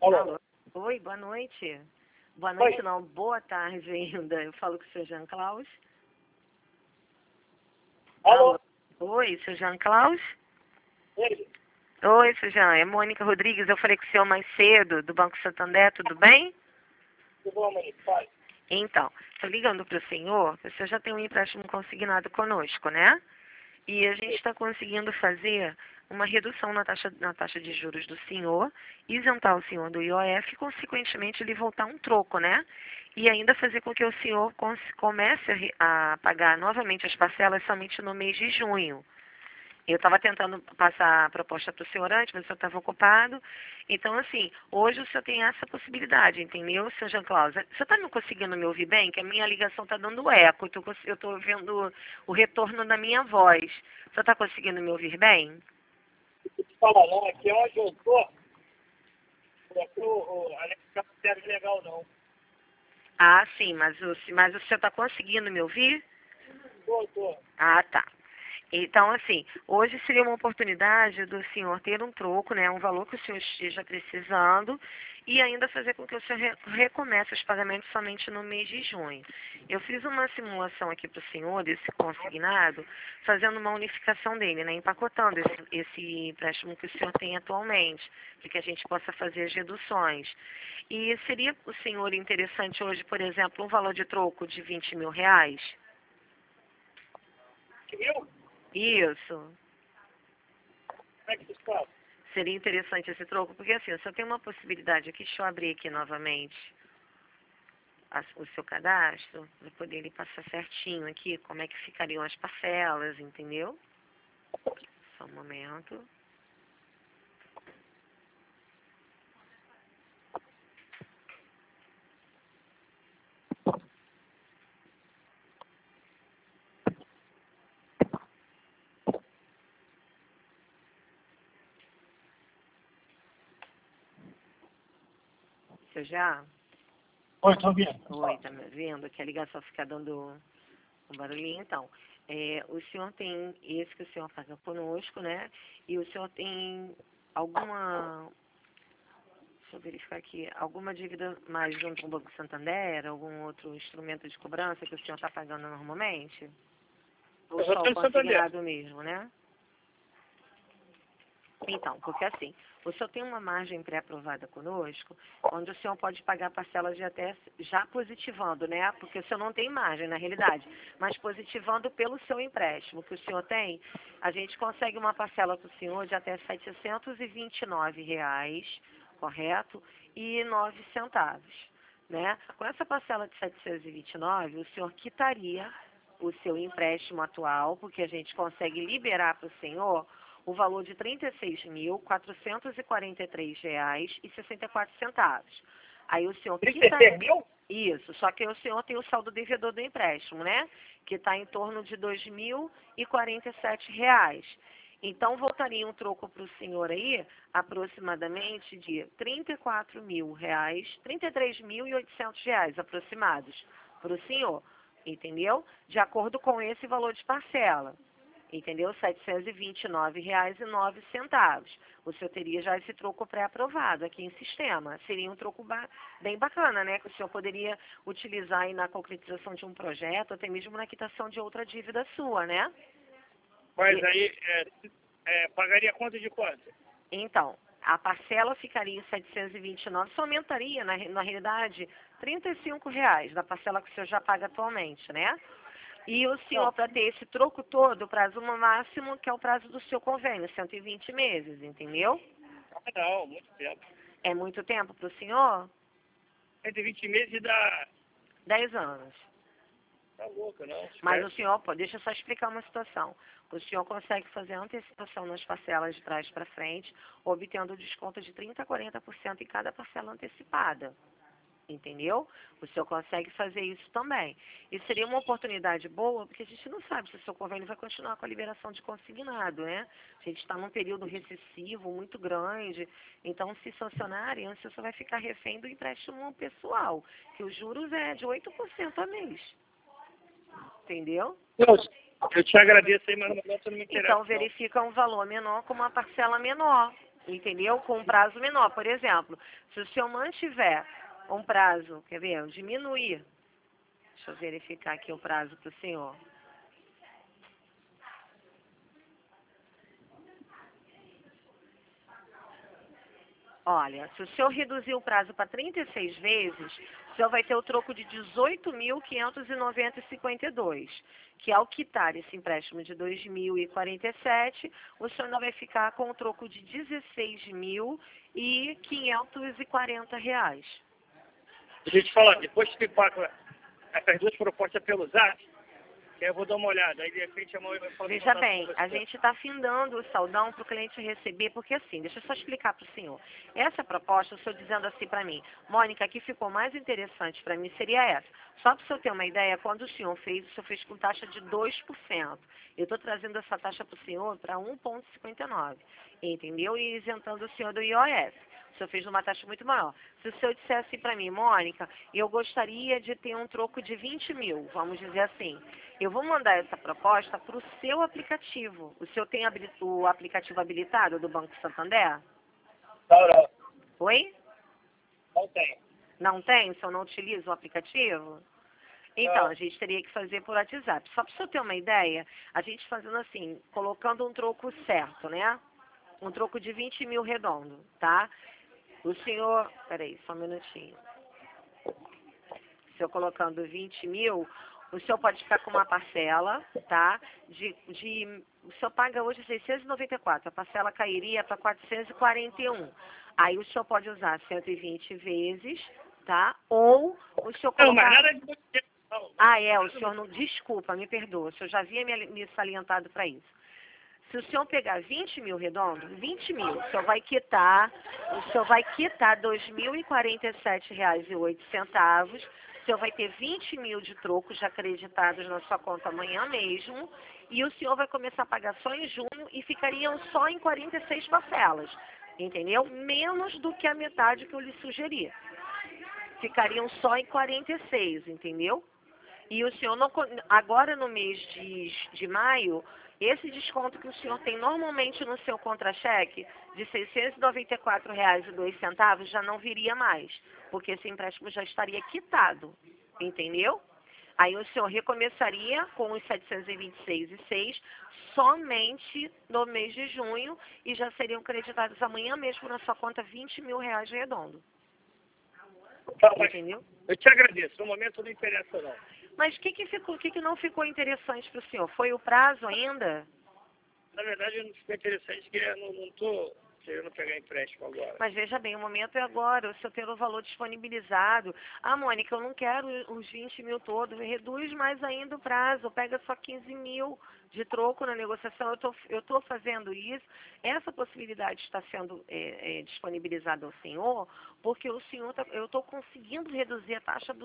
Alô? Alô? Oi, boa noite. Boa Oi. noite não, boa tarde ainda. Eu falo com o seu Jean Klaus. Alô? Oi, seu Jean Klaus? Ele? Oi, seu Jean. É Mônica Rodrigues. Eu falei com o senhor mais cedo, do Banco Santander, tudo bem? Tudo bom, Monique? Fale. Então, estou ligando para o senhor já tem um empréstimo consignado conosco, né? E a gente está conseguindo fazer uma redução na taxa de juros do senhor, isentar o senhor do IOF e, consequentemente, ele voltar um troco, né? E ainda fazer com que o senhor comece a pagar novamente as parcelas somente no mês de junho. Eu estava tentando passar a proposta para o senhor antes, mas o senhor estava ocupado. Então, assim, hoje o senhor tem essa possibilidade, entendeu, seu Jean Claude? O senhor está me conseguindo me ouvir bem? Que a minha ligação está dando eco. Eu estou vendo o retorno da minha voz. O senhor está conseguindo me ouvir bem? Fala não, aqui é onde eu tô. Aqui o Alex não serve legal, não. Ah, sim, mas o senhor está conseguindo me ouvir? Tô. Ah, tá. Então, assim, hoje seria uma oportunidade do senhor ter um troco, né, um valor que o senhor esteja precisando e ainda fazer com que o senhor recomece os pagamentos somente no mês de junho. Eu fiz uma simulação aqui para o senhor desse consignado, fazendo uma unificação dele, né, empacotando esse empréstimo que o senhor tem atualmente, para que a gente possa fazer as reduções. E seria o senhor interessante hoje, por exemplo, um valor de troco de R$ 20.000? Viu? Isso. Como é que você fala? Seria interessante esse troco, porque assim, só tem uma possibilidade aqui, deixa eu abrir aqui novamente o seu cadastro, para poder ele passar certinho aqui, como é que ficariam as parcelas, entendeu? Só um momento. Você já? Oi, tô ouvindo. Oi, tá me ouvindo? Que a ligação fica dando um barulhinho, então. O senhor tem esse que o senhor paga conosco, né? E o senhor tem alguma... Deixa eu verificar aqui. Alguma dívida mais junto com o Banco Santander? Algum outro instrumento de cobrança que o senhor está pagando normalmente? Ou Eu já só o tô no Santander. consignado mesmo, né? Então, porque assim, o senhor tem uma margem pré-aprovada conosco, onde o senhor pode pagar parcelas de até já positivando, né? Porque o senhor não tem margem, na realidade, mas positivando pelo seu empréstimo que o senhor tem, a gente consegue uma parcela para o senhor de até R$ 729, correto? E 9 centavos, né? Com essa parcela de 729, o senhor quitaria o seu empréstimo atual, porque a gente consegue liberar para o senhor o valor de R$ 36.443,64. Aí o senhor 36 mil? isso, só que o senhor tem o saldo devedor do empréstimo, né? Que está em torno de R$ 2.047. Então, voltaria um troco para o senhor aí, aproximadamente de R$ 34.000, R$ 33.800 aproximados para o senhor, entendeu? De acordo com esse valor de parcela. Entendeu? R$ 729,09. O senhor teria já esse troco pré-aprovado aqui em sistema. Seria um troco bem bacana, né? Que o senhor poderia utilizar aí na concretização de um projeto, até mesmo na quitação de outra dívida sua, né? Mas aí, pagaria quanto de quanto? Então, a parcela ficaria em 729, só aumentaria, na realidade, R$ 35 da parcela que o senhor já paga atualmente, né? E o senhor, para ter esse troco todo, o prazo máximo, que é o prazo do seu convênio, 120 meses, entendeu? Não, muito tempo. É muito tempo para o senhor? 120 meses dá... 10 anos. Tá louco, não. Mas o senhor, deixa eu só explicar uma situação. O senhor consegue fazer a antecipação nas parcelas de trás para frente, obtendo desconto de 30% a 40% em cada parcela antecipada. Entendeu? O senhor consegue fazer isso também. E seria uma oportunidade boa, porque a gente não sabe se o seu convênio vai continuar com a liberação de consignado, né? A gente está num período recessivo muito grande, então se sancionarem, o senhor só vai ficar refém do empréstimo pessoal, que os juros é de 8% a mês. Entendeu? Eu te agradeço aí, mas no momento eu não me interessa. Então verifica um valor menor com uma parcela menor. entendeu? Com um prazo menor. Por exemplo, se o senhor mantiver um prazo, quer ver, diminuir, deixa eu verificar aqui o prazo para o senhor. Olha, se o senhor reduzir o prazo para 36 vezes, o senhor vai ter o troco de 18.590,52, que ao quitar esse empréstimo de 2.047, o senhor ainda vai ficar com o troco de R$ 16.540. Deixa eu te falar, depois que tu paga essas duas propostas pelo Zap, que aí eu vou dar uma olhada, aí de repente amanhã vai falar. Veja bem, a gente está findando o saldão para o cliente receber, porque assim, deixa eu só explicar para o senhor. Essa proposta, o senhor dizendo assim para mim, Mônica, a que ficou mais interessante para mim seria essa. Só para o senhor ter uma ideia, quando o senhor fez com taxa de 2%. Eu estou trazendo essa taxa para o senhor para 1,59, entendeu? E isentando o senhor do IOF. O senhor fez uma taxa muito maior. Se o senhor dissesse para mim, Mônica, eu gostaria de ter um troco de 20 mil, vamos dizer assim. Eu vou mandar essa proposta para o seu aplicativo. O senhor tem o aplicativo habilitado do Banco Santander? Não, Oi? não tem. Não tem? O senhor não utiliza o aplicativo? Então, a gente teria que fazer por WhatsApp. Só para o senhor ter uma ideia, a gente fazendo assim, colocando um troco certo, né? Um troco de 20 mil redondo, tá? O senhor... Peraí, só um minutinho. O senhor colocando 20 mil, o senhor pode ficar com uma parcela, tá? O senhor paga hoje 694, a parcela cairia para 441. Aí o senhor pode usar 120 vezes, tá? Ou o senhor colocar... Não, mas nada de muito tempo, não. Ah, o senhor não... Desculpa, me perdoa, o senhor já havia me salientado para isso. Se o senhor pegar 20 mil redondo, 20 mil, o senhor vai quitar R$ 2.047,08. O senhor vai ter 20 mil de trocos já acreditados na sua conta amanhã mesmo. E o senhor vai começar a pagar só em junho e ficariam só em 46 parcelas. Entendeu? Menos do que a metade que eu lhe sugeri. Ficariam só em 46, entendeu? E o senhor não, agora no mês de maio, esse desconto que o senhor tem normalmente no seu contra-cheque de R$ 694,02 já não viria mais, porque esse empréstimo já estaria quitado, entendeu? Aí o senhor recomeçaria com os 726,06 somente no mês de junho e já seriam creditados amanhã mesmo na sua conta R$ 20 mil redondo. Tá, Entendeu? Eu te agradeço, no momento não interessa não. Mas o que não ficou interessante para o senhor? Foi o prazo ainda? Na verdade, não ficou interessante, porque eu não estou querendo pegar empréstimo agora. Mas veja bem, o momento é agora, o senhor tendo o valor disponibilizado. Ah, Mônica, eu não quero os 20 mil todos, reduz mais ainda o prazo, pega só 15 mil de troco na negociação. Eu estou fazendo isso, essa possibilidade está sendo disponibilizada ao senhor, porque o senhor eu estou conseguindo reduzir a taxa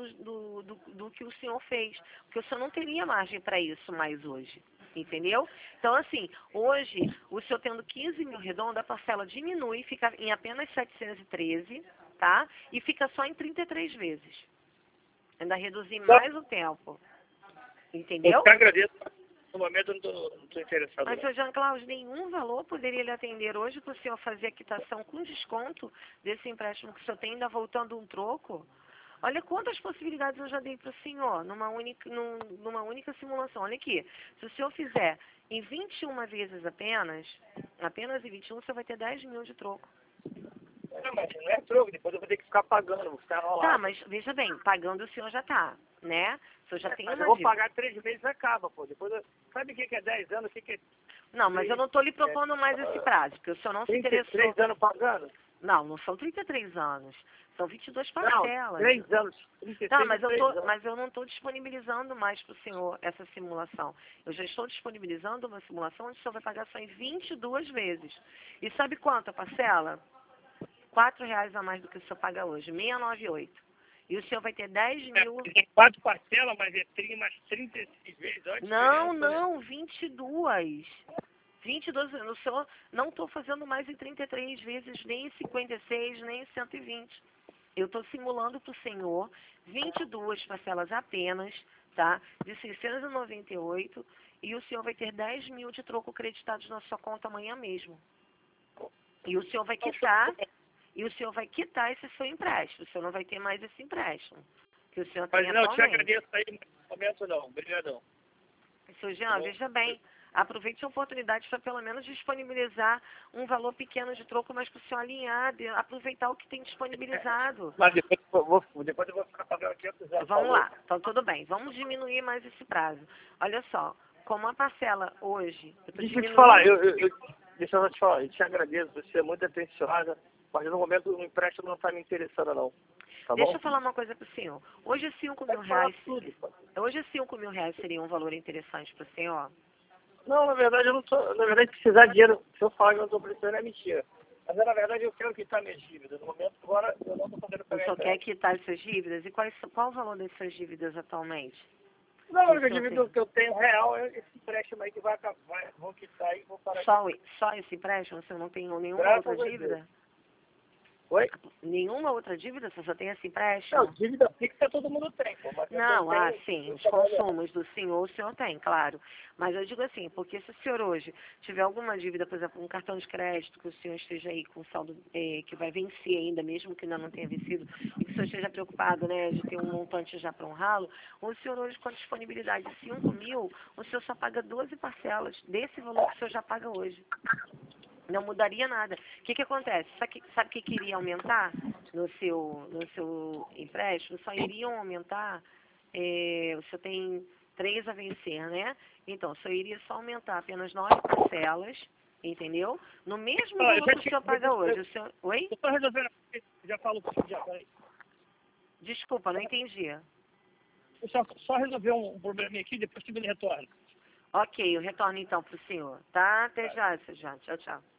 do que o senhor fez, porque o senhor não teria margem para isso mais hoje. Entendeu? Então, assim, hoje, o senhor tendo 15 mil redondo, a parcela diminui, fica em apenas 713, tá? E fica só em 33 vezes. Ainda reduzir mais o tempo. Entendeu? Eu te agradeço. No momento eu não estou interessado. Mas, senhor Jean Claude, nenhum valor poderia lhe atender hoje para o senhor fazer a quitação com desconto desse empréstimo que o senhor tem, ainda voltando um troco? Olha quantas possibilidades eu já dei para o senhor numa única simulação. Olha aqui, se o senhor fizer em 21 vezes apenas em 21, você vai ter 10 mil de troco. Não, mas não é troco, depois eu vou ter que ficar pagando, vou ficar enrolado. Tá, mas veja bem, pagando o senhor já tá, né? O senhor já tem uma eu vou dívida. pagar 3 meses e acaba, pô. Depois sabe o que é 10 anos? O que é... Não, mas eu não estou lhe propondo mais esse prazo, porque o senhor não se interessou. 33 anos pagando? Não são 33 anos. São 22 parcelas. Não, 3 anos. 33, Não, anos. mas eu não estou disponibilizando mais para o senhor essa simulação. Eu já estou disponibilizando uma simulação onde o senhor vai pagar só em 22 vezes. E sabe quanto a parcela? R$ 4 a mais do que o senhor paga hoje, 698. E o senhor vai ter 10 mil... Tem 4 parcelas, mas é mais 36 vezes. Não, 22. 22, o senhor não estou fazendo mais em 33 vezes, nem em 56, nem em 120. Eu estou simulando para o senhor 22 parcelas apenas, tá? De 698, e o senhor vai ter 10 mil de troco creditados na sua conta amanhã mesmo. E o senhor vai quitar, esse seu empréstimo. O senhor não vai ter mais esse empréstimo que o senhor tem Mas não, eu te atualmente. agradeço aí, no momento não. Obrigadão. Seu Jean, veja bem, aproveite a oportunidade para pelo menos disponibilizar um valor pequeno de troco, mas para o senhor alinhar, aproveitar o que tem disponibilizado. Mas depois eu vou ficar pagando 500 reais. Vamos lá, então tudo bem, vamos diminuir mais esse prazo. Olha só, como a parcela hoje, eu estou Deixa eu te diminuindo... falar, deixa eu te falar, eu te agradeço, você é muito atenciosa, mas no momento o empréstimo não está me interessando não. Tá Deixa bom? eu falar uma coisa para o senhor. Hoje 5 mil Pode falar reais, tudo, pô. hoje 5 mil reais seria um valor interessante para o senhor? Não, na verdade eu não tô. Na verdade, precisar de dinheiro, se eu falar que eu não estou precisando é mentira. Mas na verdade eu quero quitar minhas dívidas. No momento agora eu não estou podendo O pagar senhor quer empréstimo. quitar as suas dívidas? E qual o valor das suas dívidas atualmente? Não, a Que o única senhor dívida tem? que eu tenho real é esse empréstimo aí que vou quitar e vou parar de Só esse empréstimo? Você não tem nenhuma graças outra a Deus. dívida? Oi? Nenhuma outra dívida? Você só tem esse Não, empréstimo? dívida fixa todo mundo tem, pô. Mas Não, eu tenho, sim, eu os trabalho. consumos do senhor, o senhor tem, claro. Mas eu digo assim, porque se o senhor hoje tiver alguma dívida, por exemplo, um cartão de crédito, que o senhor esteja aí com saldo que vai vencer ainda, mesmo que ainda não tenha vencido, e que o senhor esteja preocupado, né, de ter um montante já para honrá-lo, o senhor hoje com a disponibilidade de 5 mil, o senhor só paga 12 parcelas desse valor que o senhor já paga hoje. Não mudaria nada. O que acontece? Sabe que iria aumentar no seu empréstimo? Só iriam aumentar, o senhor tem 3 a vencer, né? Então, só iria só aumentar apenas 9 parcelas, entendeu? No mesmo Olha, valor que o senhor paga hoje. O senhor... Oi? eu tô resolvendo, já falo com você, já, peraí. Desculpa, não entendi. Eu só resolver um probleminha aqui, depois que ele retorna. Ok, eu retorno então para o senhor, tá? Até já, seu João. Tchau, tchau.